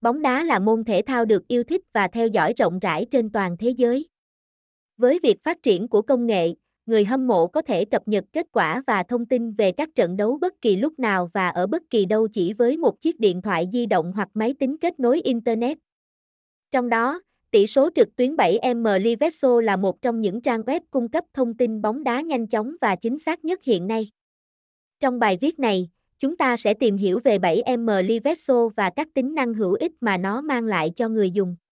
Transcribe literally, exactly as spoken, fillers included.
Bóng đá là môn thể thao được yêu thích và theo dõi rộng rãi trên toàn thế giới. Với việc phát triển của công nghệ, người hâm mộ có thể cập nhật kết quả và thông tin về các trận đấu bất kỳ lúc nào và ở bất kỳ đâu chỉ với một chiếc điện thoại di động hoặc máy tính kết nối Internet. Trong đó, tỷ số trực tuyến bảy m Liveso là một trong những trang web cung cấp thông tin bóng đá nhanh chóng và chính xác nhất hiện nay. Trong bài viết này, chúng ta sẽ tìm hiểu về bảy m Liveso và các tính năng hữu ích mà nó mang lại cho người dùng.